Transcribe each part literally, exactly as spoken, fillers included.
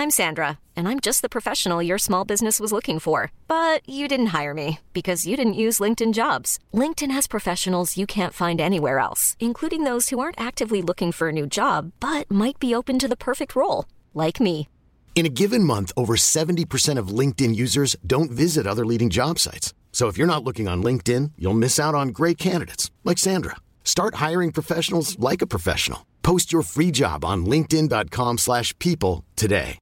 I'm Sandra, and I'm just the professional your small business was looking for. But you didn't hire me because you didn't use LinkedIn Jobs. LinkedIn has professionals you can't find anywhere else, including those who aren't actively looking for a new job, but might be open to the perfect role, like me. In a given month, over seventy percent of LinkedIn users don't visit other leading job sites. So if you're not looking on LinkedIn, you'll miss out on great candidates like Sandra. Start hiring professionals like a professional. Post your free job on linkedin.com slash people today.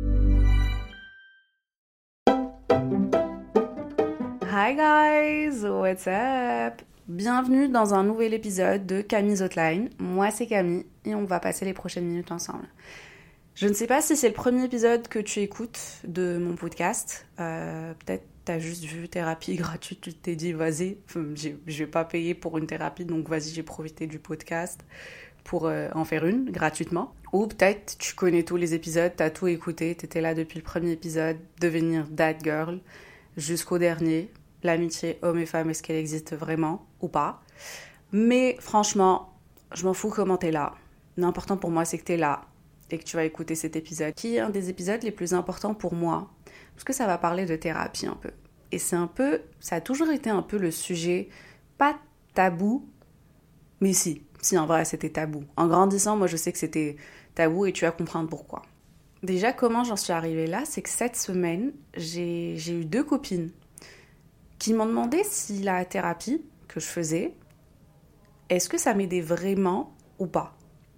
Hi guys, what's up? Bienvenue dans un nouvel épisode de Camille's Hotline. Moi c'est Camille et on va passer les prochaines minutes ensemble. Je ne sais pas si c'est le premier épisode que tu écoutes de mon podcast. Euh, peut-être t'as juste vu thérapie gratuite, tu t'es dit vas-y, je vais pas payer pour une thérapie, donc vas-y, j'ai profité du podcast pour euh, en faire une gratuitement. Ou peut-être tu connais tous les épisodes, t'as tout écouté, t'étais là depuis le premier épisode, devenir that girl, jusqu'au dernier. L'amitié homme et femme, est-ce qu'elle existe vraiment ou pas? Mais franchement, je m'en fous comment t'es là. L'important pour moi, c'est que t'es là et que tu vas écouter cet épisode, qui est un des épisodes les plus importants pour moi, parce que ça va parler de thérapie un peu. Et c'est un peu, ça a toujours été un peu le sujet, pas tabou, mais si, si en vrai c'était tabou. En grandissant, moi je sais que c'était tabou et tu vas comprendre pourquoi. Déjà, comment j'en suis arrivée là, c'est que cette semaine, j'ai, j'ai eu deux copines qui m'ont demandé si la thérapie que je faisais, est-ce que ça m'aidait vraiment ou pas?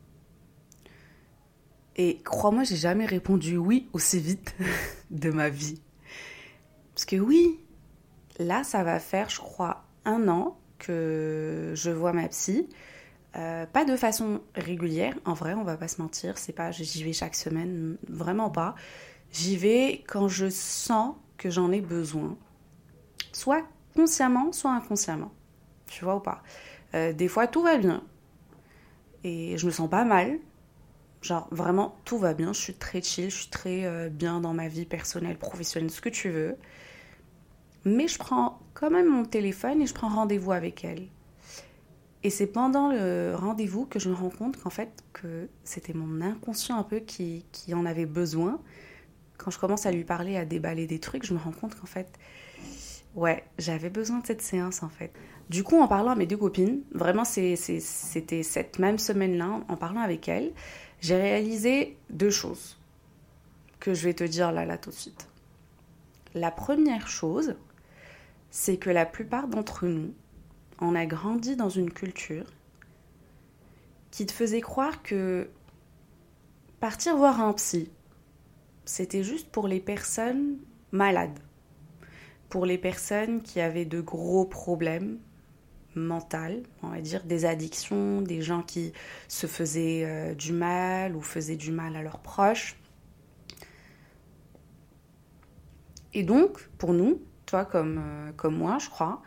Et crois-moi, j'ai jamais répondu oui aussi vite de ma vie. Parce que oui, là, ça va faire, je crois, un an que je vois ma psy. Euh, pas de façon régulière, en vrai, on va pas se mentir. C'est pas, j'y vais chaque semaine, vraiment pas. J'y vais quand je sens que j'en ai besoin. Soit consciemment, soit inconsciemment. Tu vois ou pas? euh, Des fois, tout va bien. Et je me sens pas mal. Genre, vraiment, tout va bien, je suis très chill, je suis très euh, bien dans ma vie personnelle, professionnelle, ce que tu veux. Mais je prends quand même mon téléphone et je prends rendez-vous avec elle. Et c'est pendant le rendez-vous que je me rends compte qu'en fait, que c'était mon inconscient un peu qui, qui en avait besoin. Quand je commence à lui parler, à déballer des trucs, je me rends compte qu'en fait, ouais, j'avais besoin de cette séance en fait. Du coup, en parlant à mes deux copines, vraiment, c'est, c'est, c'était cette même semaine-là, en parlant avec elles, j'ai réalisé deux choses que je vais te dire là, là, tout de suite. La première chose, c'est que la plupart d'entre nous, on a grandi dans une culture qui te faisait croire que partir voir un psy, c'était juste pour les personnes malades, pour les personnes qui avaient de gros problèmes mentales, on va dire, des addictions, des gens qui se faisaient euh, du mal ou faisaient du mal à leurs proches. Et donc, pour nous, toi comme, euh, comme moi, je crois,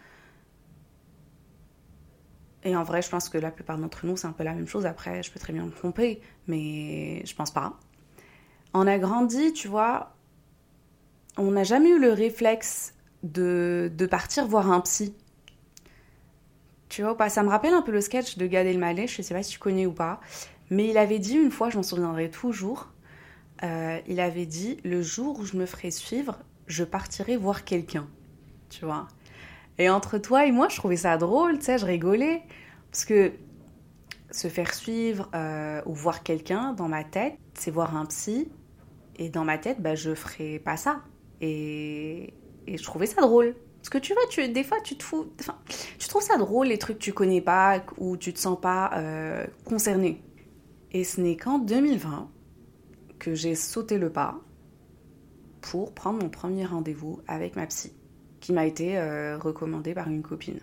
et en vrai, je pense que la plupart d'entre nous, c'est un peu la même chose. Après, je peux très bien me tromper, mais je pense pas. On a grandi, tu vois, on n'a jamais eu le réflexe de, de partir voir un psy. Tu vois ou pas? Ça me rappelle un peu le sketch de Gad Elmaleh, je sais pas si tu connais ou pas, mais il avait dit une fois, je m'en souviendrai toujours, euh, il avait dit « Le jour où je me ferai suivre, je partirai voir quelqu'un. » Tu vois? Et entre toi et moi, je trouvais ça drôle, tu sais, je rigolais. Parce que se faire suivre euh, ou voir quelqu'un, dans ma tête, c'est voir un psy. Et dans ma tête, bah, je ferais pas ça. Et, et je trouvais ça drôle. Parce que tu vois, tu, des fois, tu te fous... Enfin, tu trouves ça drôle, les trucs que tu connais pas, ou tu te sens pas euh, concerné. Et ce n'est qu'en deux mille vingt que j'ai sauté le pas pour prendre mon premier rendez-vous avec ma psy, qui m'a été euh, recommandé par une copine.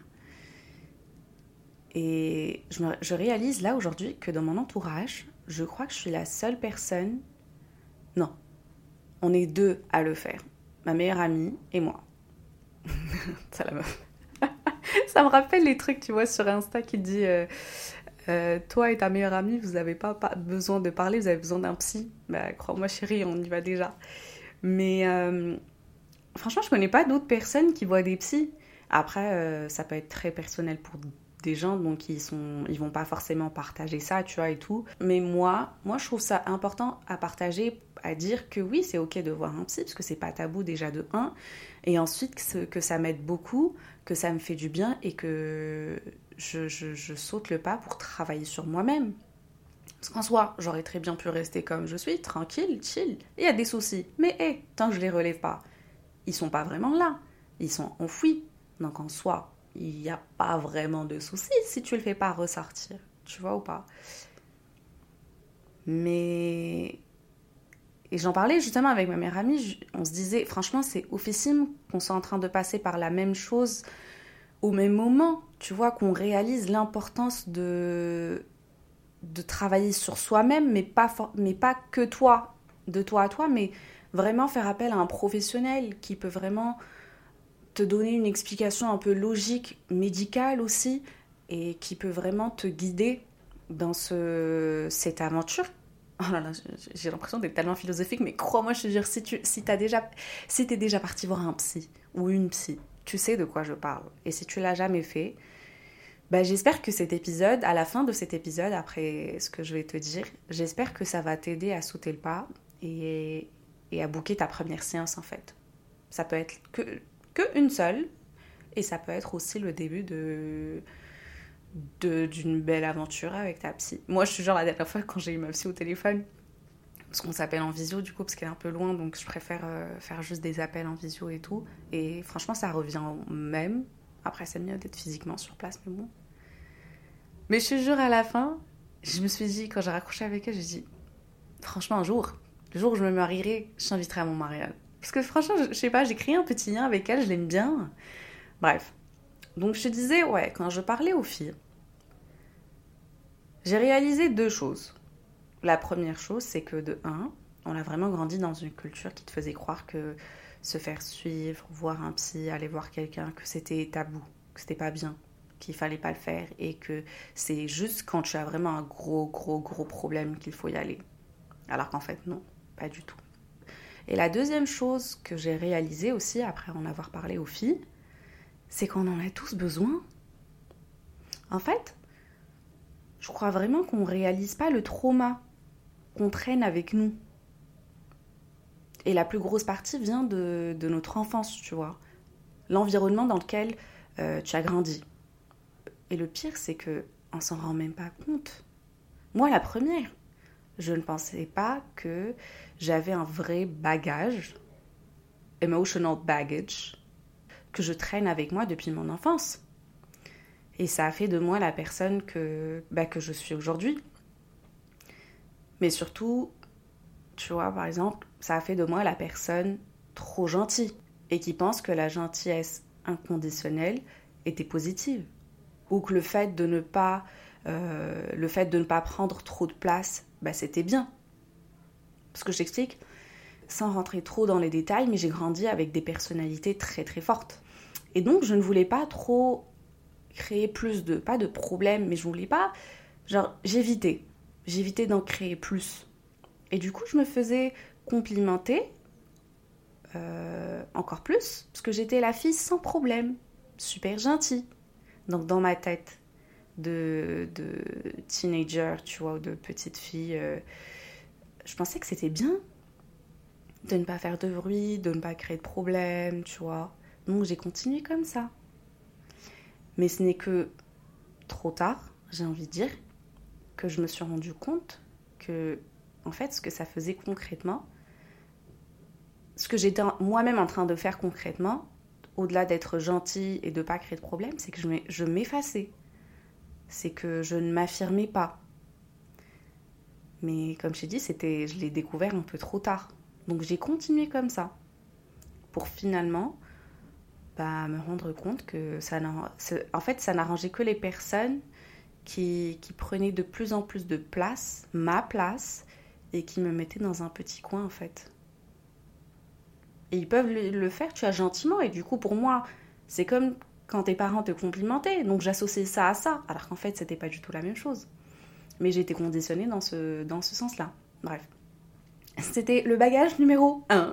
Et je, me, je réalise là aujourd'hui que dans mon entourage, je crois que je suis la seule personne... Non, on est deux à le faire. Ma meilleure amie et moi. Ça, la meuf. Ça me rappelle les trucs, tu vois, sur Insta qui dit euh, euh, toi et ta meilleure amie, vous n'avez pas, pas besoin de parler, vous avez besoin d'un psy. Bah, crois-moi chérie, on y va déjà. Mais euh, franchement, je connais pas d'autres personnes qui voient des psys. Après, euh, ça peut être très personnel pour des gens, donc ils sont, ils vont pas forcément partager ça, tu vois, et tout. Mais moi, moi, je trouve ça important à partager à dire que oui, c'est ok de voir un psy, parce que c'est pas tabou déjà de un, et ensuite que, que ça m'aide beaucoup, que ça me fait du bien et que je, je, je saute le pas pour travailler sur moi-même. Parce qu'en soi, j'aurais très bien pu rester comme je suis, tranquille, chill. Il y a des soucis, mais hé, hey, tant que je les relève pas, ils sont pas vraiment là, ils sont enfouis. Donc en soi, il n'y a pas vraiment de soucis si tu le fais pas ressortir, tu vois ou pas. Mais... Et j'en parlais justement avec ma meilleure amie, on se disait, franchement, c'est oufissime qu'on soit en train de passer par la même chose au même moment, tu vois, qu'on réalise l'importance de... de travailler sur soi-même, mais pas, for... mais pas que toi, de toi à toi, mais vraiment faire appel à un professionnel qui peut vraiment te donner une explication un peu logique, médicale aussi, et qui peut vraiment te guider dans ce... cette aventure. Oh là là, j'ai l'impression d'être tellement philosophique, mais crois-moi, je te jure, si tu si t'as déjà, si t'es déjà parti voir un psy ou une psy, tu sais de quoi je parle. Et si tu l'as jamais fait, bah, j'espère que cet épisode, à la fin de cet épisode, après ce que je vais te dire, j'espère que ça va t'aider à sauter le pas et, et à booker ta première séance en fait. Ça peut être que, que une seule, et ça peut être aussi le début de, de, d'une belle aventure avec ta psy. Moi, je suis genre la dernière fois quand j'ai eu ma psy au téléphone, parce qu'on s'appelle en visio du coup, parce qu'elle est un peu loin, donc je préfère euh, faire juste des appels en visio et tout. Et franchement, ça revient au même. Après, c'est mieux d'être physiquement sur place, mais bon. Mais je te jure, à la fin, je me suis dit, quand j'ai raccroché avec elle, j'ai dit, franchement, un jour, le jour où je me marierai, je t'inviterai à mon mariage. Parce que franchement, je, je sais pas, j'ai créé un petit lien avec elle, je l'aime bien. Bref. Donc je te disais, ouais, quand je parlais aux filles, j'ai réalisé deux choses. La première chose, c'est que de un, on a vraiment grandi dans une culture qui te faisait croire que se faire suivre, voir un psy, aller voir quelqu'un, que c'était tabou, que c'était pas bien, qu'il fallait pas le faire et que c'est juste quand tu as vraiment un gros, gros, gros problème qu'il faut y aller. Alors qu'en fait, non, pas du tout. Et la deuxième chose que j'ai réalisée aussi, après en avoir parlé aux filles, c'est qu'on en a tous besoin. En fait, je crois vraiment qu'on ne réalise pas le trauma qu'on traîne avec nous. Et la plus grosse partie vient de, de notre enfance, tu vois. L'environnement dans lequel euh, tu as grandi. Et le pire, c'est qu'on ne s'en rend même pas compte. Moi, la première, je ne pensais pas que j'avais un vrai bagage, emotional baggage, que je traîne avec moi depuis mon enfance. Et ça a fait de moi la personne que, bah, que je suis aujourd'hui. Mais surtout, tu vois, par exemple, ça a fait de moi la personne trop gentille et qui pense que la gentillesse inconditionnelle était positive. Ou que le fait de ne pas, euh, le fait de ne pas prendre trop de place, bah, c'était bien. Parce que je t'explique, sans rentrer trop dans les détails, mais j'ai grandi avec des personnalités très très fortes. Et donc, je ne voulais pas trop créer plus de, pas de problèmes, mais je voulais pas, genre, j'évitais. J'évitais d'en créer plus. Et du coup, je me faisais complimenter euh, encore plus, parce que j'étais la fille sans problème, super gentille. Donc, dans ma tête de, de teenager, tu vois, ou de petite fille, euh, je pensais que c'était bien de ne pas faire de bruit, de ne pas créer de problème, tu vois. Donc, j'ai continué comme ça. Mais ce n'est que trop tard, j'ai envie de dire, que je me suis rendu compte que, en fait, ce que ça faisait concrètement, ce que j'étais moi-même en train de faire concrètement, au-delà d'être gentille et de ne pas créer de problème, c'est que je m'effaçais. C'est que je ne m'affirmais pas. Mais comme je t'ai dit, c'était, je l'ai découvert un peu trop tard. Donc j'ai continué comme ça. Pour finalement bah, me rendre compte que ça en fait, ça n'arrangeait que les personnes qui, qui prenaient de plus en plus de place, ma place, et qui me mettaient dans un petit coin en fait. Et ils peuvent le faire, tu vois, gentiment. Et du coup, pour moi, c'est comme quand tes parents te complimentaient. Donc, j'associais ça à ça. Alors qu'en fait, c'était pas du tout la même chose. Mais j'ai été conditionnée dans ce, dans ce sens-là. Bref. C'était le bagage numéro un.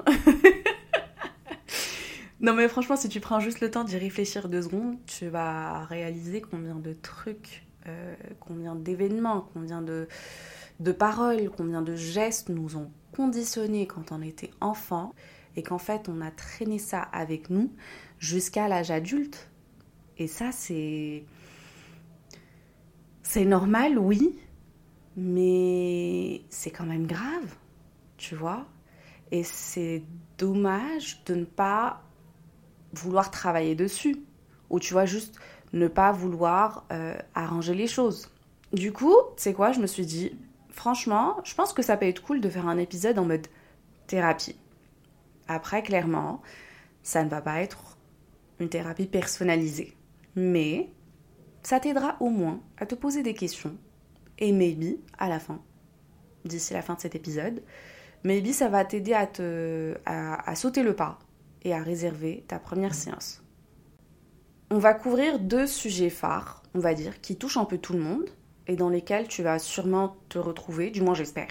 Non, mais franchement, si tu prends juste le temps d'y réfléchir deux secondes, tu vas réaliser combien de trucs, euh, combien d'événements, combien de, de paroles, combien de gestes nous ont conditionné quand on était enfant et qu'en fait on a traîné ça avec nous jusqu'à l'âge adulte. Et ça, c'est... C'est normal, oui, mais c'est quand même grave, tu vois. Et c'est dommage de ne pas vouloir travailler dessus. Ou tu vois, juste ne pas vouloir euh, arranger les choses. Du coup, tu sais quoi, je me suis dit, franchement, je pense que ça peut être cool de faire un épisode en mode thérapie. Après, clairement, ça ne va pas être une thérapie personnalisée. Mais ça t'aidera au moins à te poser des questions. Et maybe, à la fin, d'ici la fin de cet épisode, maybe ça va t'aider à, te, à, à sauter le pas et à réserver ta première séance. On va couvrir deux sujets phares, on va dire, qui touchent un peu tout le monde et dans lesquels tu vas sûrement te retrouver, du moins j'espère.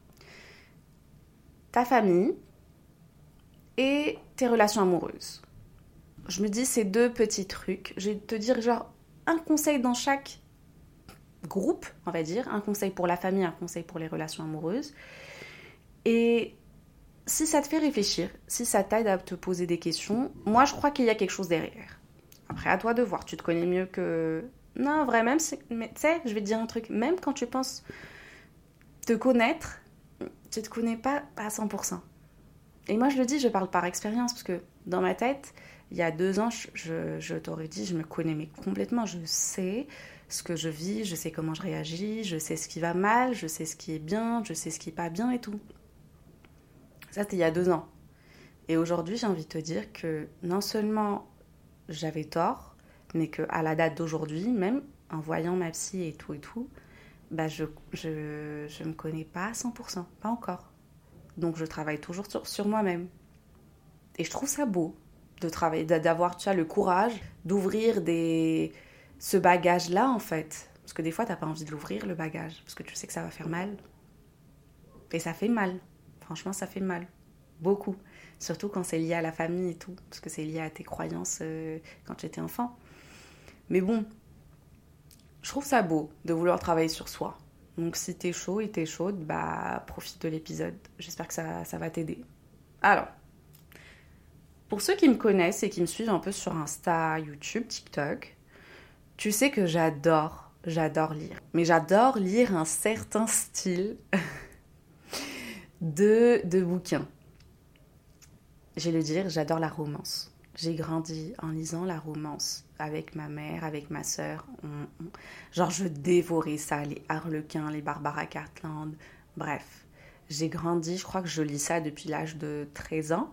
Ta famille et tes relations amoureuses. Je me dis ces deux petits trucs, je vais te dire genre un conseil dans chaque groupe, on va dire, un conseil pour la famille, un conseil pour les relations amoureuses. Et si ça te fait réfléchir, si ça t'aide à te poser des questions, moi je crois qu'il y a quelque chose derrière. Après, à toi de voir, tu te connais mieux que... Non, vrai, même, mais tu sais, je vais te dire un truc, même quand tu penses te connaître, tu te connais pas à cent pour cent. Et moi je le dis, je parle par expérience, parce que dans ma tête, il y a deux ans, je, je, je t'aurais dit, je me connais mais complètement, je sais ce que je vis, je sais comment je réagis, je sais ce qui va mal, je sais ce qui est bien, je sais ce qui est pas bien et tout. Ça, c'était il y a deux ans. Et aujourd'hui, j'ai envie de te dire que non seulement j'avais tort, mais qu'à la date d'aujourd'hui, même en voyant ma psy et tout et tout, bah je, je, je me connais pas à cent pour cent, pas encore. Donc je travaille toujours sur, sur moi-même. Et je trouve ça beau de travailler, d'avoir, tu vois, le courage d'ouvrir des... ce bagage-là, en fait. Parce que des fois, t'as pas envie de l'ouvrir, le bagage, parce que tu sais que ça va faire mal. Et ça fait mal. Franchement, ça fait mal. Beaucoup. Surtout quand c'est lié à la famille et tout. Parce que c'est lié à tes croyances euh, quand tu étais enfant. Mais bon, je trouve ça beau de vouloir travailler sur soi. Donc si t'es chaud et t'es chaude, bah profite de l'épisode. J'espère que ça, ça va t'aider. Alors, pour ceux qui me connaissent et qui me suivent un peu sur Insta, YouTube, TikTok, tu sais que j'adore, j'adore lire. Mais j'adore lire un certain style de, de bouquins. Je vais le dire, j'adore la romance. J'ai grandi en lisant la romance avec ma mère, avec ma sœur. On, on... Genre, je dévorais ça, les Harlequins, les Barbara Cartland. Bref, j'ai grandi, je crois que je lis ça depuis l'âge de treize ans.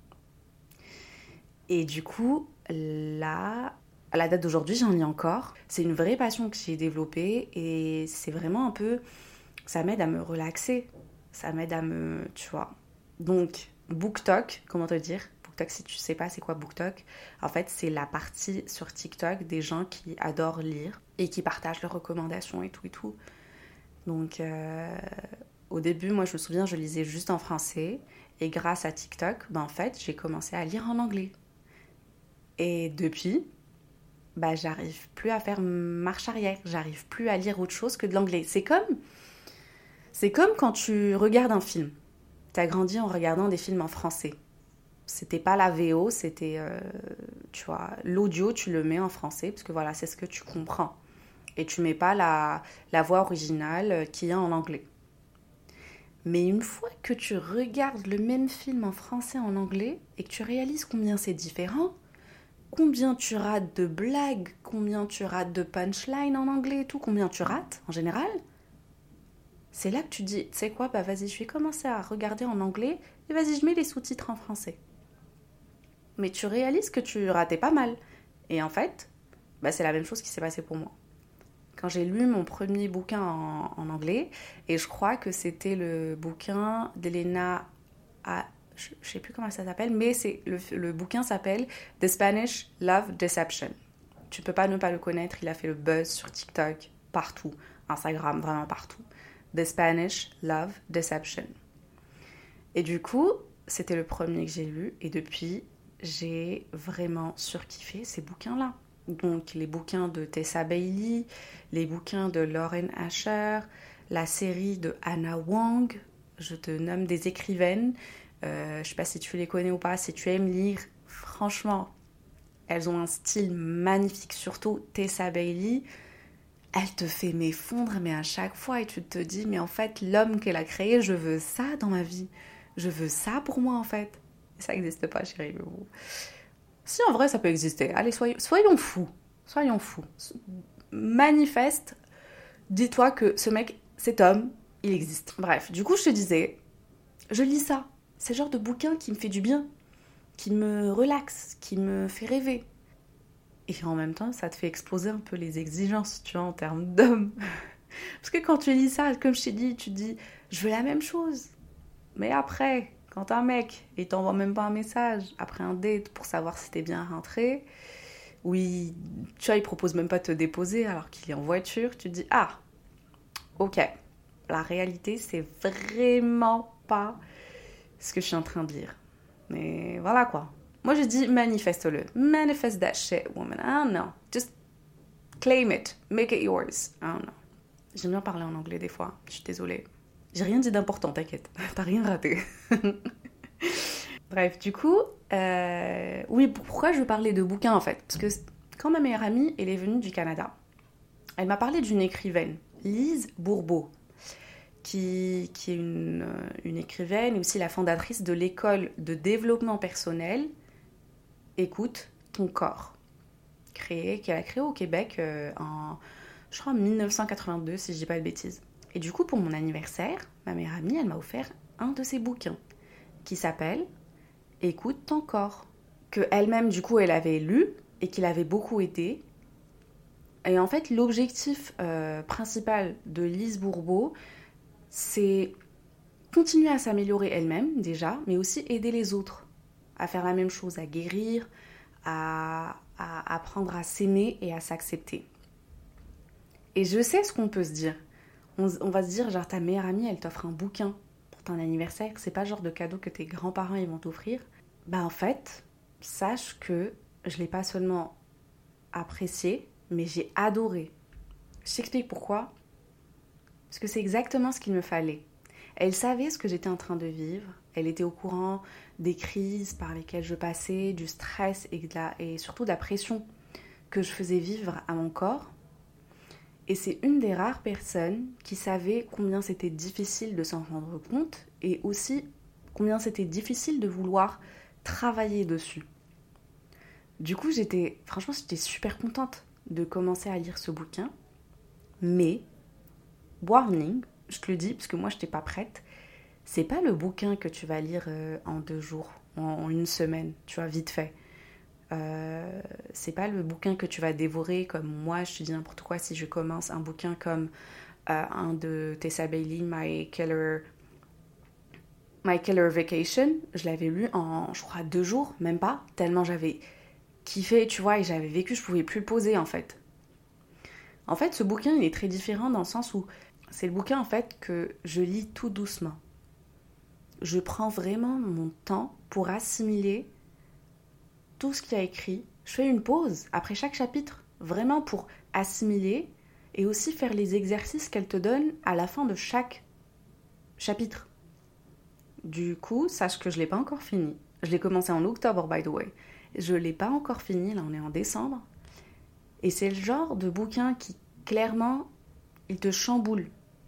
Et du coup, là, à la date d'aujourd'hui, j'en lis encore. C'est une vraie passion que j'ai développée et c'est vraiment un peu... Ça m'aide à me relaxer. Ça m'aide à me... Tu vois. Donc, BookTok, comment te dire ? BookTok, si tu sais pas c'est quoi BookTok, en fait, c'est la partie sur TikTok des gens qui adorent lire et qui partagent leurs recommandations et tout et tout. Donc, euh, au début, moi, je me souviens, je lisais juste en français. Et grâce à TikTok, ben, en fait, j'ai commencé à lire en anglais. Et depuis, bah, j'arrive plus à faire marche arrière. J'arrive plus à lire autre chose que de l'anglais. C'est comme, c'est comme quand tu regardes un film. Tu as grandi en regardant des films en français. C'était pas la V O, c'était, euh, tu vois, l'audio, tu le mets en français, parce que voilà, c'est ce que tu comprends. Et tu mets pas la, la voix originale qu'il y a en anglais. Mais une fois que tu regardes le même film en français et en anglais, et que tu réalises combien c'est différent, combien tu rates de blagues, combien tu rates de punchlines en anglais et tout, combien tu rates en général, c'est là que tu dis, tu sais quoi, bah vas-y, je vais commencer à regarder en anglais et vas-y, je mets les sous-titres en français. Mais tu réalises que tu ratais pas mal. Et en fait, bah c'est la même chose qui s'est passée pour moi. Quand j'ai lu mon premier bouquin en, en anglais, et je crois que c'était le bouquin d'Elena... A, je ne sais plus comment ça s'appelle, mais c'est, le, le bouquin s'appelle The Spanish Love Deception. Tu ne peux pas ne pas le connaître, il a fait le buzz sur TikTok, partout, Instagram, vraiment partout. The Spanish Love Deception. Et du coup, c'était le premier que j'ai lu, et depuis, j'ai vraiment surkiffé ces bouquins-là. Donc, les bouquins de Tessa Bailey, les bouquins de Lauren Asher, la série de Anna Wong, je te nomme des écrivaines. Euh, je sais pas si tu les connais ou pas, si tu aimes lire, franchement, elles ont un style magnifique, surtout Tessa Bailey. Elle te fait m'effondre, mais à chaque fois, et tu te dis, mais en fait, l'homme qu'elle a créé, je veux ça dans ma vie. Je veux ça pour moi, en fait. Ça n'existe pas, chérie. Mais bon. Si, en vrai, ça peut exister. Allez, soyons, soyons fous. Soyons fous. Manifeste. Dis-toi que ce mec, cet homme, il existe. Bref, du coup, je te disais, je lis ça. C'est le genre de bouquin qui me fait du bien, qui me relaxe, qui me fait rêver. Et en même temps, ça te fait exploser un peu les exigences, tu vois, en termes d'homme. Parce que quand tu lis ça, comme je t'ai dit, tu te dis, je veux la même chose. Mais après, quand un mec, il t'envoie même pas un message, après un date, pour savoir si t'es bien rentré, oui, tu vois, il propose même pas de te déposer alors qu'il est en voiture, tu te dis, ah, ok, la réalité, c'est vraiment pas ce que je suis en train de lire. Mais voilà quoi. Moi, je dis manifeste-le. Manifest that shit, woman. I don't know. Just claim it. Make it yours. I don't know. J'aime bien parler en anglais des fois. Je suis désolée. J'ai rien dit d'important, t'inquiète. T'as rien raté. Bref, du coup, euh... oui, pourquoi je veux parler de bouquins en fait? Parce que quand ma meilleure amie, elle est venue du Canada, elle m'a parlé d'une écrivaine, Lise Bourbeau, qui, qui est une, une écrivaine et aussi la fondatrice de l'école de développement personnel Écoute ton corps, créé, qu'elle a créé au Québec euh, en, je crois, en dix-neuf cent quatre-vingt-deux, si je dis pas de bêtises. Et du coup, pour mon anniversaire, ma meilleure amie, elle m'a offert un de ses bouquins qui s'appelle « Écoute ton corps », que elle-même, du coup, elle avait lu et qui l'avait beaucoup aidée. Et en fait, l'objectif euh, principal de Lise Bourbeau, c'est continuer à s'améliorer elle-même, déjà, mais aussi aider les autres à faire la même chose, à guérir, à, à apprendre à s'aimer et à s'accepter. Et je sais ce qu'on peut se dire. On, on va se dire, genre, ta meilleure amie, elle t'offre un bouquin pour ton anniversaire. C'est pas le genre de cadeau que tes grands-parents ils vont t'offrir. Bah en fait, sache que je l'ai pas seulement apprécié, mais j'ai adoré. Je t'explique pourquoi. Parce que c'est exactement ce qu'il me fallait. Elle savait ce que j'étais en train de vivre. Elle était au courant des crises par lesquelles je passais, du stress et, de la, et surtout de la pression que je faisais vivre à mon corps. Et c'est une des rares personnes qui savait combien c'était difficile de s'en rendre compte et aussi combien c'était difficile de vouloir travailler dessus. Du coup, j'étais, franchement, j'étais super contente de commencer à lire ce bouquin. Mais, warning, je te le dis parce que moi, je n'étais pas prête. C'est pas le bouquin que tu vas lire euh, en deux jours, en, en une semaine, tu vois, vite fait. Euh, c'est pas le bouquin que tu vas dévorer comme moi, je te dis n'importe quoi, si je commence un bouquin comme euh, un de Tessa Bailey, My Killer, My Killer Vacation. Je l'avais lu en, je crois, deux jours, même pas, tellement j'avais kiffé, tu vois, et j'avais vécu, je pouvais plus le poser, en fait. En fait, ce bouquin, il est très différent dans le sens où c'est le bouquin, en fait, que je lis tout doucement. Je prends vraiment mon temps pour assimiler tout ce qu'il y a écrit. Je fais une pause après chaque chapitre, vraiment pour assimiler et aussi faire les exercices qu'elle te donne à la fin de chaque chapitre. Du coup, sache que je ne l'ai pas encore fini. Je l'ai commencé en octobre, by the way. Je ne l'ai pas encore fini, là on est en décembre. Et c'est le genre de bouquin qui, clairement, il te chamboule.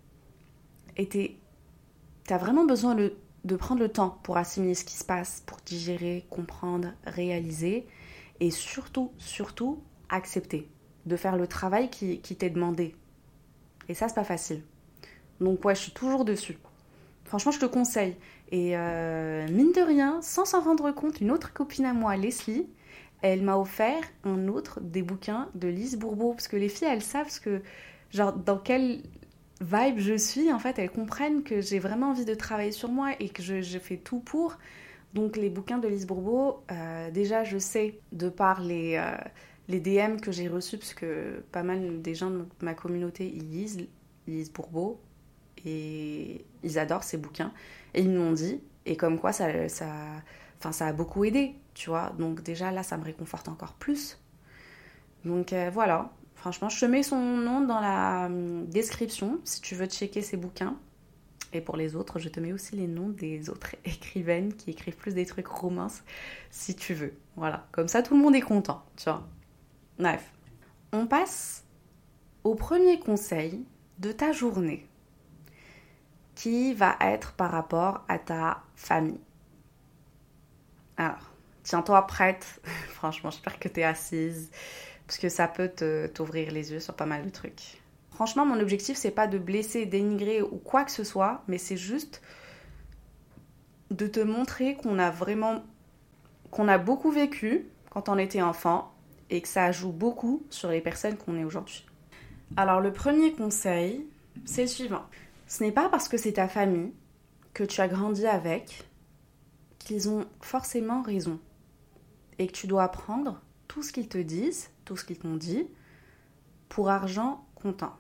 Et tu as vraiment besoin de... de prendre le temps pour assimiler ce qui se passe, pour digérer, comprendre, réaliser et surtout, surtout, accepter de faire le travail qui, qui t'est demandé. Et ça, c'est pas facile. Donc ouais, je suis toujours dessus. Franchement, je te conseille. Et euh, mine de rien, sans s'en rendre compte, une autre copine à moi, Leslie, elle m'a offert un autre des bouquins de Lise Bourbeau. Parce que les filles, elles savent ce que, genre, dans quel vibe je suis, en fait, elles comprennent que j'ai vraiment envie de travailler sur moi et que je, je fais tout pour. Donc les bouquins de Lise Bourbeau, euh, déjà je sais, de par les, euh, les D M que j'ai reçus, parce que pas mal des gens de ma communauté, ils lisent Lise Bourbeau et ils adorent ces bouquins. Et ils m'ont dit, et comme quoi ça, ça, enfin, ça a beaucoup aidé, tu vois. Donc déjà là, ça me réconforte encore plus. Donc euh, voilà. Franchement, je te mets son nom dans la description si tu veux checker ses bouquins. Et pour les autres, je te mets aussi les noms des autres écrivaines qui écrivent plus des trucs romances, si tu veux. Voilà, comme ça tout le monde est content, tu vois. Bref, on passe au premier conseil de ta journée, qui va être par rapport à ta famille. Alors, tiens-toi prête. Franchement, j'espère que tu es assise, parce que ça peut te, t'ouvrir les yeux sur pas mal de trucs. Franchement, mon objectif, c'est pas de blesser, dénigrer ou quoi que ce soit, mais c'est juste de te montrer qu'on a vraiment, qu'on a beaucoup vécu quand on était enfant et que ça joue beaucoup sur les personnes qu'on est aujourd'hui. Alors, le premier conseil, c'est le suivant. Ce n'est pas parce que c'est ta famille, que tu as grandi avec, qu'ils ont forcément raison. Et que tu dois prendre tout ce qu'ils te disent, tout ce qu'ils t'ont dit, pour argent comptant.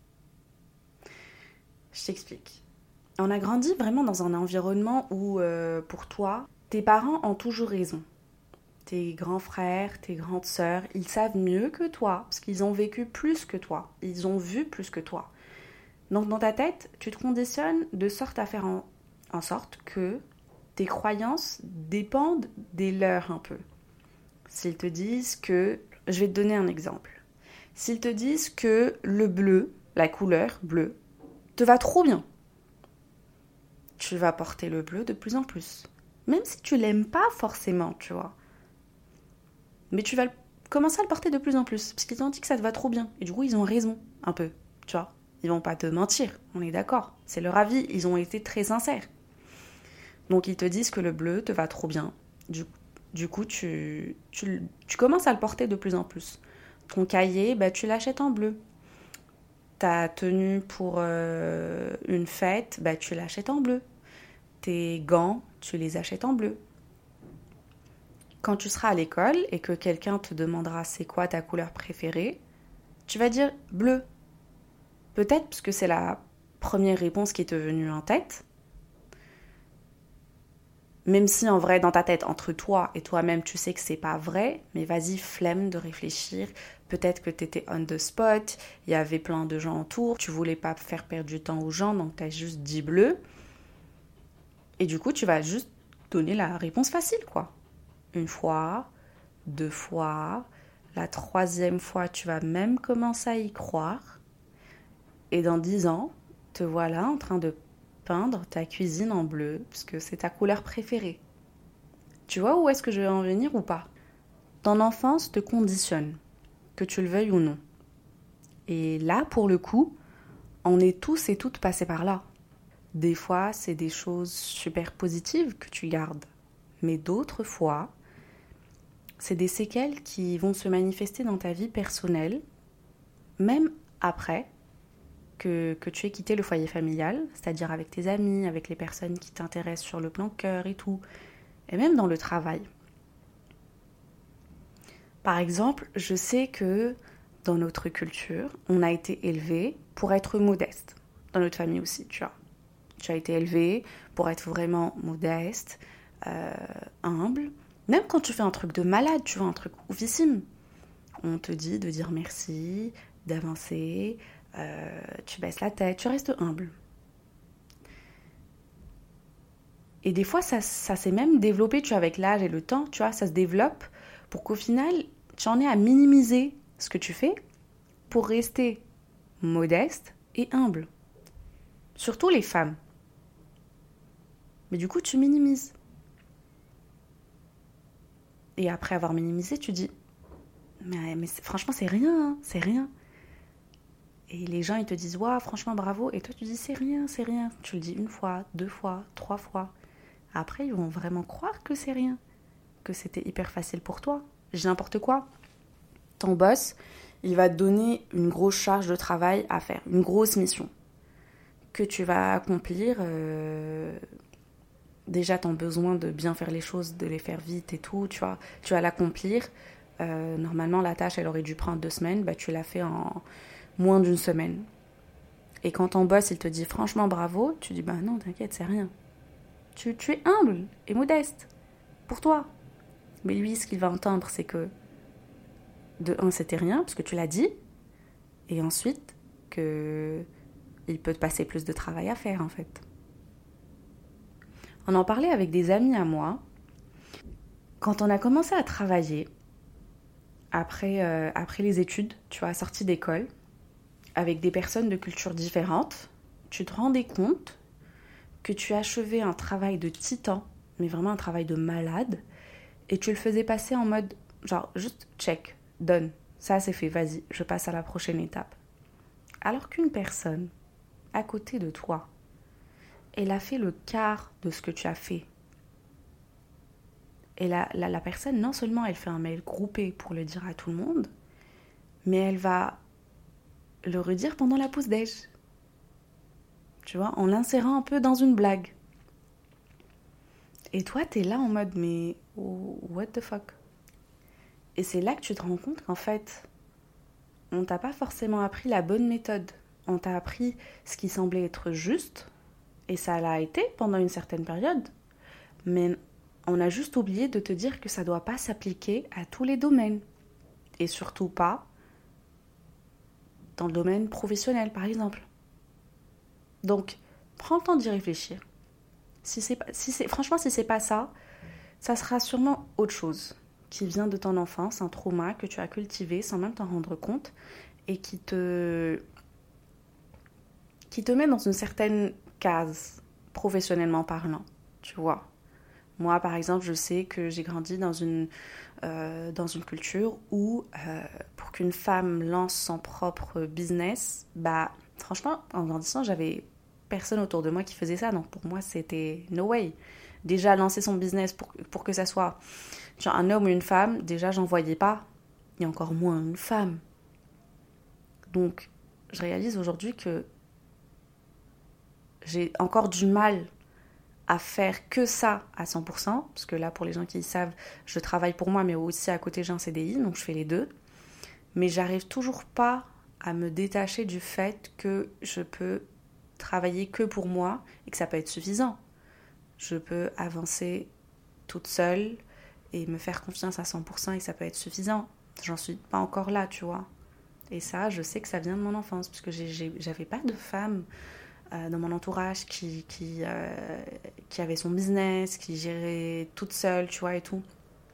Je t'explique. On a grandi vraiment dans un environnement où, euh, pour toi, tes parents ont toujours raison. Tes grands frères, tes grandes sœurs, ils savent mieux que toi, parce qu'ils ont vécu plus que toi. Ils ont vu plus que toi. Donc dans ta tête, tu te conditionnes de sorte à faire en, en sorte que tes croyances dépendent des leurs un peu. S'ils te disent que... Je vais te donner un exemple. S'ils te disent que le bleu, la couleur bleue, te va trop bien, tu vas porter le bleu de plus en plus. Même si tu l'aimes pas forcément, tu vois. Mais tu vas commencer à le porter de plus en plus, parce qu'ils t'ont dit que ça te va trop bien. Et du coup, ils ont raison, un peu, tu vois. Ils vont pas te mentir, on est d'accord. C'est leur avis, ils ont été très sincères. Donc, ils te disent que le bleu te va trop bien. Du, du coup, tu, tu, tu commences à le porter de plus en plus. Ton cahier, bah, tu l'achètes en bleu. Ta tenue pour euh, une fête, bah, tu l'achètes en bleu. Tes gants, tu les achètes en bleu. Quand tu seras à l'école et que quelqu'un te demandera c'est quoi ta couleur préférée, tu vas dire bleu. Peut-être parce que c'est la première réponse qui est te venue en tête. Même si en vrai, dans ta tête, entre toi et toi-même, tu sais que c'est pas vrai, mais vas-y, flemme de réfléchir. Peut-être que tu étais on the spot, il y avait plein de gens autour, tu voulais pas faire perdre du temps aux gens, donc tu as juste dit bleu. Et du coup, tu vas juste donner la réponse facile, quoi. Une fois, deux fois, la troisième fois, tu vas même commencer à y croire. Et dans dix ans, te voilà en train de peindre ta cuisine en bleu, parce que c'est ta couleur préférée. Tu vois où est-ce que je vais en venir ou pas? Ton enfance te conditionne, que tu le veuilles ou non. Et là, pour le coup, on est tous et toutes passés par là. Des fois, c'est des choses super positives que tu gardes. Mais d'autres fois, c'est des séquelles qui vont se manifester dans ta vie personnelle, même après que, que tu aies quitté le foyer familial, c'est-à-dire avec tes amis, avec les personnes qui t'intéressent sur le plan cœur et tout, et même dans le travail. Par exemple, je sais que dans notre culture, on a été élevé pour être modeste. Dans notre famille aussi, tu vois. Tu as été élevé pour être vraiment modeste, euh, humble. Même quand tu fais un truc de malade, tu vois, un truc oufissime, on te dit de dire merci, d'avancer, euh, tu baisses la tête, tu restes humble. Et des fois, ça, ça s'est même développé, tu vois, avec l'âge et le temps, tu vois, ça se développe pour qu'au final, tu en aies à minimiser ce que tu fais pour rester modeste et humble. Surtout les femmes. Mais du coup, tu minimises. Et après avoir minimisé, tu dis mais, mais c'est, franchement, c'est rien, hein, c'est rien. Et les gens, ils te disent waouh, franchement, bravo. Et toi, tu dis c'est rien, c'est rien. Tu le dis une fois, deux fois, trois fois. Après, ils vont vraiment croire que c'est rien, que c'était hyper facile pour toi. J'ai n'importe quoi. Ton boss, il va te donner une grosse charge de travail à faire, une grosse mission que tu vas accomplir. Euh... Déjà, tu as besoin de bien faire les choses, de les faire vite et tout, tu vois. Tu vas l'accomplir. Euh, normalement, la tâche, elle aurait dû prendre deux semaines. Bah, tu l'as fait en moins d'une semaine. Et quand ton boss, il te dit franchement bravo, tu dis bah non, t'inquiète, c'est rien. Tu, tu es humble et modeste pour toi. Mais lui, ce qu'il va entendre, c'est que de un, c'était rien, parce que tu l'as dit. Et ensuite, que il peut te passer plus de travail à faire, en fait. On en parlait avec des amis à moi. Quand on a commencé à travailler, après, euh, après les études, tu vois, sortie d'école, avec des personnes de cultures différentes, tu te rendais compte que tu achevais un travail de titan, mais vraiment un travail de malade, et tu le faisais passer en mode, genre, juste check, done, ça c'est fait, vas-y, je passe à la prochaine étape. Alors qu'une personne, à côté de toi, elle a fait le quart de ce que tu as fait. Et la, la, la personne, non seulement elle fait un mail groupé pour le dire à tout le monde, mais elle va le redire pendant la pause déj. Tu vois, en l'insérant un peu dans une blague. Et toi, t'es là en mode, mais oh, what the fuck? Et c'est là que tu te rends compte qu'en fait, on t'a pas forcément appris la bonne méthode. On t'a appris ce qui semblait être juste, et ça l'a été pendant une certaine période. Mais on a juste oublié de te dire que ça doit pas s'appliquer à tous les domaines. Et surtout pas dans le domaine professionnel, par exemple. Donc, prends le temps d'y réfléchir. Si c'est, si c'est, franchement, si c'est pas ça, ça sera sûrement autre chose qui vient de ton enfance, un trauma que tu as cultivé sans même t'en rendre compte et qui te, qui te met dans une certaine case, professionnellement parlant, tu vois. Moi, par exemple, je sais que j'ai grandi dans une, euh, dans une culture où, euh, pour qu'une femme lance son propre business, bah, franchement, en grandissant, j'avais personne autour de moi qui faisait ça. Donc, pour moi, c'était no way. Déjà, lancer son business pour, pour que ça soit genre, un homme ou une femme, déjà, j'en voyais pas. Et encore moins une femme. Donc, je réalise aujourd'hui que j'ai encore du mal à faire que ça à cent pour cent, parce que là, pour les gens qui savent, je travaille pour moi, mais aussi à côté, j'ai un C D I, donc je fais les deux. Mais j'arrive toujours pas à me détacher du fait que je peux travailler que pour moi et que ça peut être suffisant. Je peux avancer toute seule et me faire confiance à cent pour cent et ça peut être suffisant. J'en suis pas encore là, tu vois. Et ça, je sais que ça vient de mon enfance, parce que j'ai, j'ai, j'avais pas de femme Euh, dans mon entourage qui, qui, euh, qui avait son business, qui gérait toute seule, tu vois, et tout.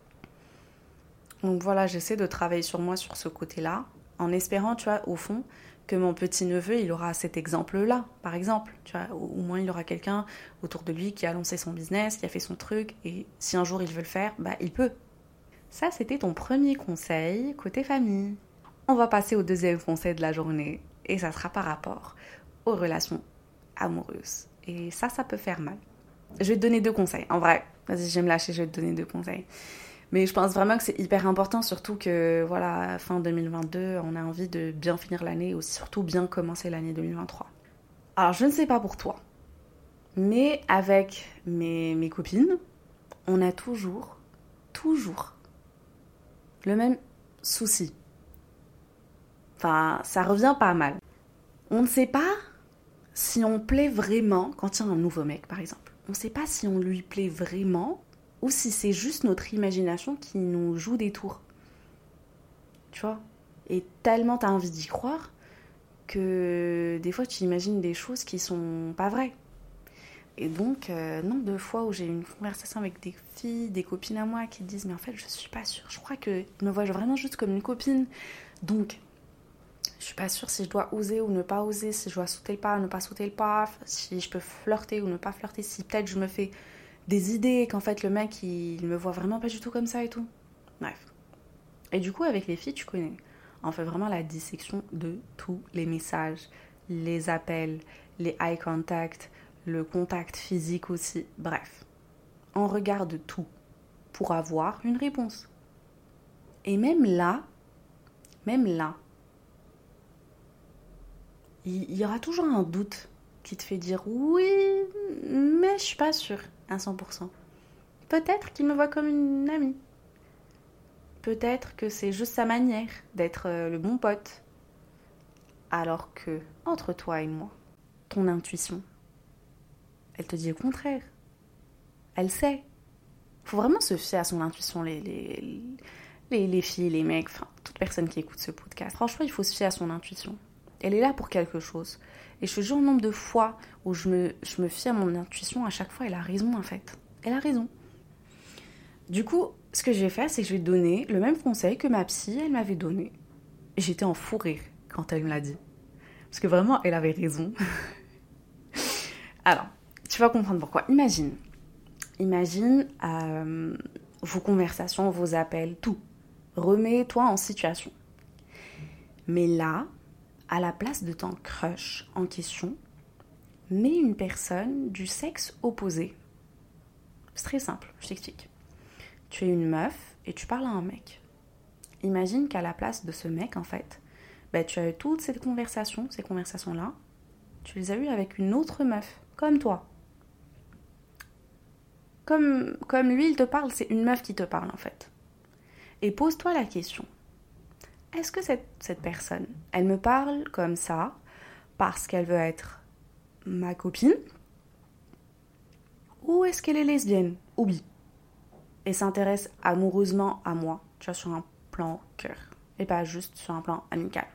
Donc voilà, j'essaie de travailler sur moi sur ce côté-là, en espérant, tu vois, au fond, que mon petit-neveu, il aura cet exemple-là, par exemple. Tu vois, au, au moins, il aura quelqu'un autour de lui qui a lancé son business, qui a fait son truc, et si un jour il veut le faire, bah, il peut. Ça, c'était ton premier conseil côté famille. On va passer au deuxième conseil de la journée, et ça sera par rapport aux relations amoureuse. Et ça, ça peut faire mal. Je vais te donner deux conseils. En vrai, vas-y, je vais me lâcher, je vais te donner deux conseils. Mais je pense vraiment que c'est hyper important, surtout que, voilà, fin deux mille vingt-deux, on a envie de bien finir l'année et surtout bien commencer l'année deux mille vingt-trois. Alors, je ne sais pas pour toi, mais avec mes, mes copines, on a toujours, toujours le même souci. Enfin, ça revient pas mal. On ne sait pas si on plaît vraiment, quand il y a un nouveau mec par exemple, on ne sait pas si on lui plaît vraiment ou si c'est juste notre imagination qui nous joue des tours. Tu vois ? Et tellement t'as envie d'y croire que des fois tu imagines des choses qui sont pas vraies. Et donc, euh, nombre de fois où j'ai eu une conversation avec des filles, des copines à moi qui disent « Mais en fait, je suis pas sûre, je crois qu'ils me voient vraiment juste comme une copine. Donc, je suis pas sûre si je dois oser ou ne pas oser, si je dois sauter le pas ou ne pas sauter le pas, si je peux flirter ou ne pas flirter, si peut-être je me fais des idées qu'en fait le mec il me voit vraiment pas du tout comme ça et tout. Bref. Et du coup avec les filles tu connais, on fait vraiment la dissection de tous les messages, les appels, les eye contact, le contact physique aussi, bref. On regarde tout pour avoir une réponse. Et même là, même là, il y aura toujours un doute qui te fait dire oui, mais je suis pas sûre à cent pour cent. Peut-être qu'il me voit comme une amie. Peut-être que c'est juste sa manière d'être le bon pote. Alors que, entre toi et moi, ton intuition, elle te dit le contraire. Elle sait. Faut vraiment se fier à son intuition, les, les, les, les filles, les mecs, enfin, toute personne qui écoute ce podcast. Franchement, il faut se fier à son intuition. Elle est là pour quelque chose. Et je te jure, le nombre de fois où je me, je me fie à mon intuition, à chaque fois, elle a raison en fait. Elle a raison. Du coup, ce que je vais faire, c'est que je vais te donner le même conseil que ma psy, elle m'avait donné. Et j'étais en fou rire quand elle me l'a dit. Parce que vraiment, elle avait raison. Alors, tu vas comprendre pourquoi. Imagine. Imagine euh, vos conversations, vos appels, tout. Remets-toi en situation. Mais là, à la place de ton crush en question, mets une personne du sexe opposé. C'est très simple, je t'explique. Tu es une meuf et tu parles à un mec. Imagine qu'à la place de ce mec, en fait, ben, tu as eu toutes ces conversations, ces conversations-là, tu les as eues avec une autre meuf, comme toi. Comme, comme lui, il te parle, c'est une meuf qui te parle, en fait. Et pose-toi la question. Est-ce que cette, cette personne, elle me parle comme ça parce qu'elle veut être ma copine? Ou est-ce qu'elle est lesbienne ou bi et s'intéresse amoureusement à moi, tu vois, sur un plan cœur et pas juste sur un plan amical?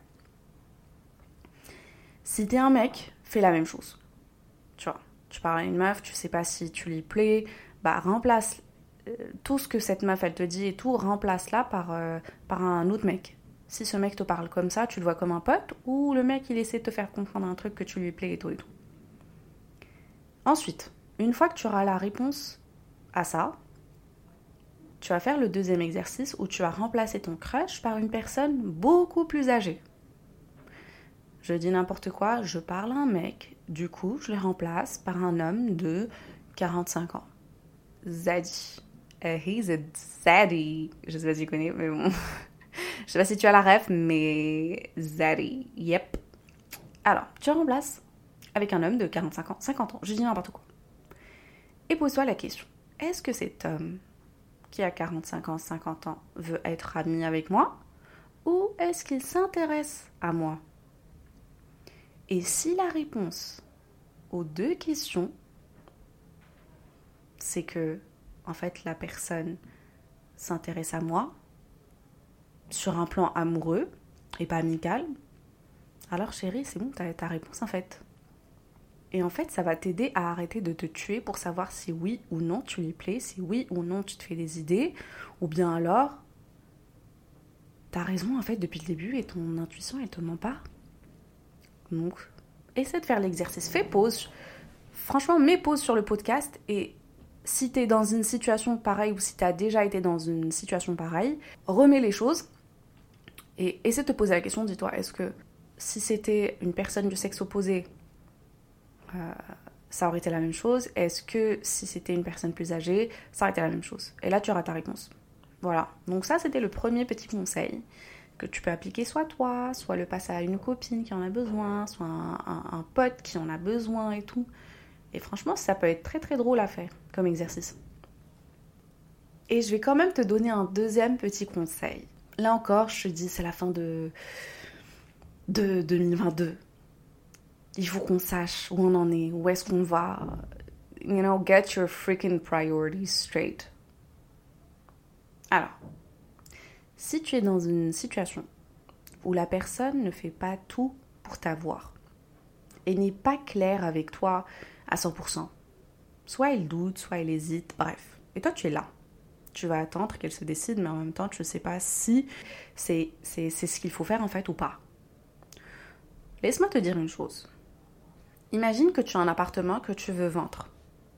Si t'es un mec, fais la même chose. Tu vois, tu parles à une meuf, tu sais pas si tu lui plais, bah remplace euh, tout ce que cette meuf elle te dit et tout, remplace-la par, euh, par un autre mec. Si ce mec te parle comme ça, tu le vois comme un pote, ou le mec il essaie de te faire comprendre un truc que tu lui plais et tout et tout. Ensuite, une fois que tu auras la réponse à ça, tu vas faire le deuxième exercice où tu vas remplacer ton crush par une personne beaucoup plus âgée. Je dis n'importe quoi, je parle à un mec, du coup je le remplace par un homme de quarante-cinq ans. Zaddy. Uh, he's a zaddy. Je sais pas si tu connais, mais bon... Je sais pas si tu as la ref, mais Zaddy, yep. Alors, tu remplaces avec un homme de quarante-cinq ans, cinquante ans, je dis n'importe quoi. Et pose-toi la question, est-ce que cet homme qui a quarante-cinq ans, cinquante ans veut être ami avec moi ou est-ce qu'il s'intéresse à moi? Et si la réponse aux deux questions, c'est que, en fait, la personne s'intéresse à moi, sur un plan amoureux et pas amical, alors chérie, c'est bon, t'as ta réponse en fait. Et en fait, ça va t'aider à arrêter de te tuer pour savoir si oui ou non tu lui plais, si oui ou non tu te fais des idées, ou bien alors, t'as raison en fait depuis le début et ton intuition elle te ment pas. Donc, essaie de faire l'exercice, fais pause. Franchement, mets pause sur le podcast et si t'es dans une situation pareille ou si t'as déjà été dans une situation pareille, remets les choses. Et essaie de te poser la question, dis-toi, est-ce que si c'était une personne du sexe opposé, euh, ça aurait été la même chose? Est-ce que si c'était une personne plus âgée, ça aurait été la même chose? Et là, tu auras ta réponse. Voilà. Donc ça, c'était le premier petit conseil que tu peux appliquer soit toi, soit le passer à une copine qui en a besoin, soit un, un, un pote qui en a besoin et tout. Et franchement, ça peut être très très drôle à faire comme exercice. Et je vais quand même te donner un deuxième petit conseil. Là encore, je te dis, c'est la fin de, de deux mille vingt-deux. Il faut qu'on sache où on en est, où est-ce qu'on va. You know, get your freaking priorities straight. Alors, si tu es dans une situation où la personne ne fait pas tout pour t'avoir et n'est pas claire avec toi à cent pour cent, soit il doute, soit il hésite, bref. Et toi, tu es là. Tu vas attendre qu'elle se décide, mais en même temps, tu ne sais pas si c'est, c'est, c'est ce qu'il faut faire en fait ou pas. Laisse-moi te dire une chose. Imagine que tu as un appartement que tu veux vendre.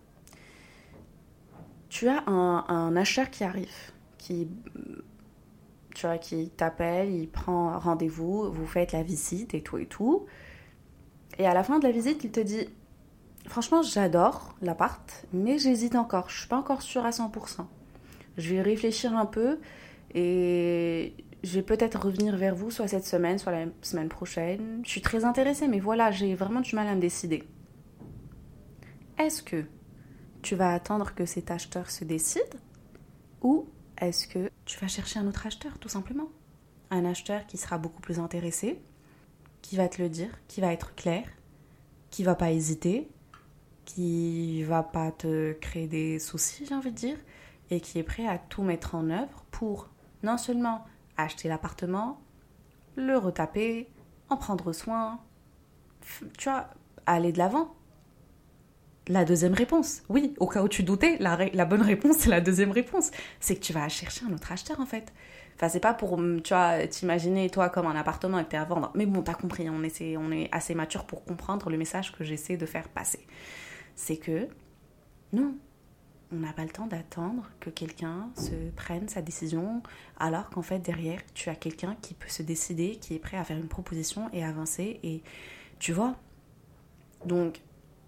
Tu as un, un acheteur qui arrive, qui, tu vois, qui t'appelle, il prend rendez-vous, vous faites la visite et tout et tout. Et à la fin de la visite, il te dit « Franchement, j'adore l'appart, mais j'hésite encore, je ne suis pas encore sûre à cent pour cent. Je vais réfléchir un peu et je vais peut-être revenir vers vous soit cette semaine, soit la semaine prochaine. Je suis très intéressée, mais voilà, j'ai vraiment du mal à me décider. » Est-ce que tu vas attendre que cet acheteur se décide ou est-ce que tu vas chercher un autre acheteur, tout simplement? Un acheteur qui sera beaucoup plus intéressé, qui va te le dire, qui va être clair, qui va pas hésiter, qui va pas te créer des soucis, j'ai envie de dire, et qui est prêt à tout mettre en œuvre pour non seulement acheter l'appartement, le retaper, en prendre soin, tu vois, aller de l'avant. La deuxième réponse, oui, au cas où tu doutais, la, ré- la bonne réponse, c'est la deuxième réponse. C'est que tu vas chercher un autre acheteur, en fait. Enfin, c'est pas pour, tu vois, t'imaginer, toi, comme un appartement et que t'es à vendre. Mais bon, t'as compris, on, essaie, on est assez mature pour comprendre le message que j'essaie de faire passer. C'est que, non, on n'a pas le temps d'attendre que quelqu'un se prenne sa décision, alors qu'en fait, derrière, tu as quelqu'un qui peut se décider, qui est prêt à faire une proposition et avancer. Et tu vois, donc...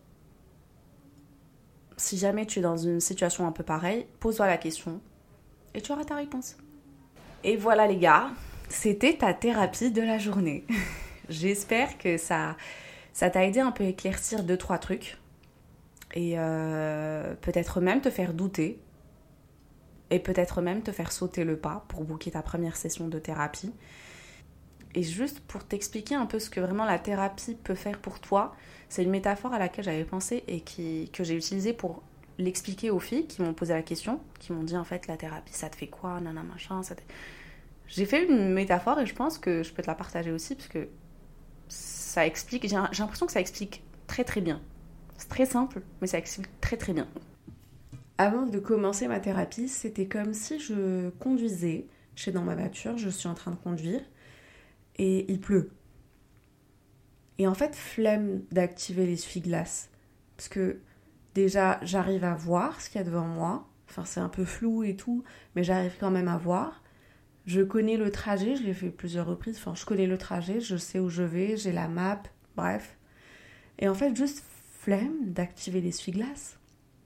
Si jamais tu es dans une situation un peu pareille, pose-toi la question et tu auras ta réponse. Et voilà les gars, c'était ta thérapie de la journée. J'espère que ça, ça t'a aidé un peu à éclaircir deux, trois trucs. Et euh, peut-être même te faire douter. Et peut-être même te faire sauter le pas pour booker ta première session de thérapie. Et juste pour t'expliquer un peu ce que vraiment la thérapie peut faire pour toi, c'est une métaphore à laquelle j'avais pensé et qui, que j'ai utilisée pour l'expliquer aux filles qui m'ont posé la question, qui m'ont dit en fait la thérapie ça te fait quoi, nanana machin. Ça te... J'ai fait une métaphore et je pense que je peux te la partager aussi parce que ça explique, j'ai, j'ai l'impression que ça explique très très bien. C'est très simple, mais ça explique très très bien. Avant de commencer ma thérapie, c'était comme si je conduisais, je suis dans ma voiture, je suis en train de conduire. Et il pleut. Et en fait, flemme d'activer l'essuie-glace. Parce que déjà, j'arrive à voir ce qu'il y a devant moi. Enfin, c'est un peu flou et tout, mais j'arrive quand même à voir. Je connais le trajet, je l'ai fait plusieurs reprises. Enfin, je connais le trajet, je sais où je vais, j'ai la map, bref. Et en fait, juste flemme d'activer l'essuie-glace.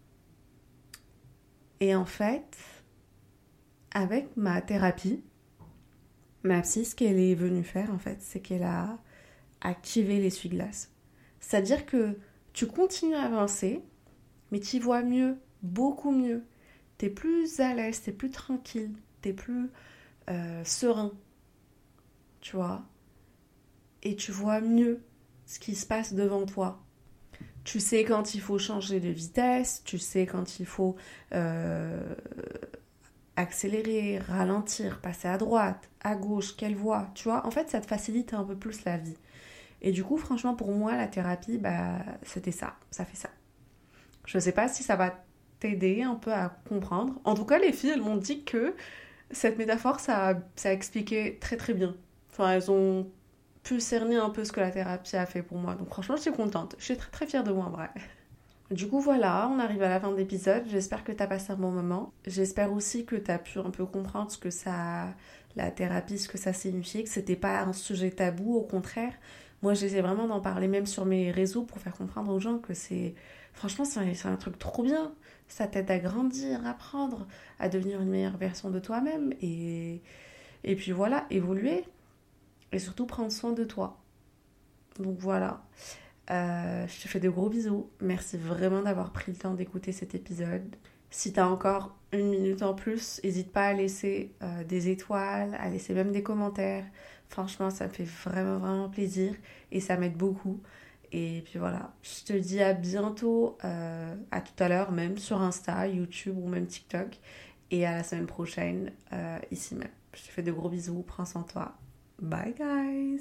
Et en fait, avec ma thérapie, ma psy, ce qu'elle est venue faire, en fait, c'est qu'elle a activé l'essuie-glace. C'est-à-dire que tu continues à avancer, mais tu vois mieux, beaucoup mieux. T'es plus à l'aise, t'es plus tranquille, t'es plus euh, serein, tu vois. Et tu vois mieux ce qui se passe devant toi. Tu sais quand il faut changer de vitesse, tu sais quand il faut... Euh, accélérer, ralentir, passer à droite, à gauche, quelle voie, tu vois, en fait ça te facilite un peu plus la vie. Et du coup franchement pour moi la thérapie, bah c'était ça, ça fait ça. Je sais pas si ça va t'aider un peu à comprendre. En tout cas les filles elles m'ont dit que cette métaphore ça, ça expliquait très très bien. Enfin elles ont pu cerner un peu ce que la thérapie a fait pour moi. Donc franchement je suis contente, je suis très très fière de moi en vrai. Du coup voilà, on arrive à la fin de l'épisode, j'espère que t'as passé un bon moment. J'espère aussi que t'as pu un peu comprendre ce que ça, la thérapie, ce que ça signifiait, que c'était pas un sujet tabou, au contraire. Moi j'essaie vraiment d'en parler même sur mes réseaux pour faire comprendre aux gens que c'est... Franchement c'est un, c'est un truc trop bien, ça t'aide à grandir, à apprendre, à devenir une meilleure version de toi-même et, et puis voilà, évoluer et surtout prendre soin de toi. Donc voilà. Euh, je te fais de gros bisous. Merci vraiment d'avoir pris le temps d'écouter cet épisode. Si t'as encore une minute en plus, n'hésite pas à laisser euh, des étoiles, à laisser même des commentaires. Franchement, ça me fait vraiment, vraiment plaisir et ça m'aide beaucoup. Et puis voilà, je te dis à bientôt, euh, à tout à l'heure, même sur Insta, YouTube ou même TikTok. Et à la semaine prochaine, euh, ici même. Je te fais de gros bisous, prends soin de toi. Bye guys!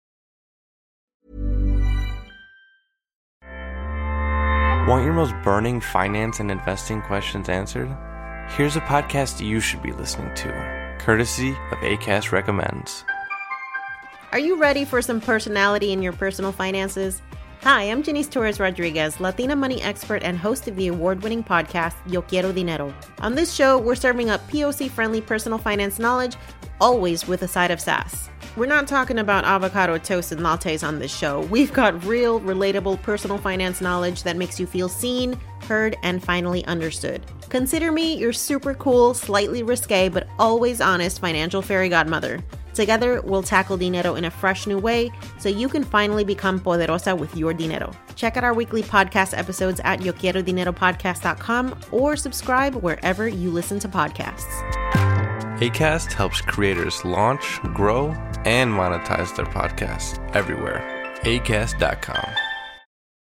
Want your most burning finance and investing questions answered? Here's a podcast you should be listening to, courtesy of Acast Recommends. Are you ready for some personality in your personal finances? Hi, I'm Janice Torres Rodriguez, Latina money expert and host of the award-winning podcast Yo Quiero Dinero. On this show, we're serving up P O C-friendly personal finance knowledge, always with a side of sass. We're not talking about avocado toast and lattes on this show. We've got real, relatable personal finance knowledge that makes you feel seen, heard, and finally understood. Consider me your super cool, slightly risque, but always honest financial fairy godmother. Together, we'll tackle dinero in a fresh new way so you can finally become poderosa with your dinero. Check out our weekly podcast episodes at yo quiero dinero podcast dot com or subscribe wherever you listen to podcasts. Acast helps creators launch, grow, and monetize their podcasts everywhere. acast dot com.